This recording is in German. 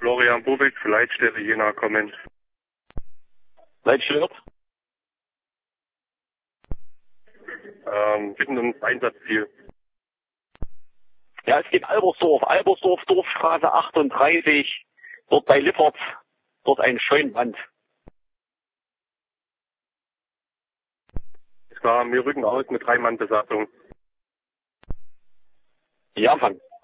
Florian Bubik, Leitstelle Jena, kommen. Leitstelle? Bitten ums Einsatzziel. Ja, es geht Albersdorf, Dorfstraße 38, dort bei Lippert, dort ein Scheunenbrand. Wir rücken aus mit 3-Mann-Besatzung. Ja, Anfang.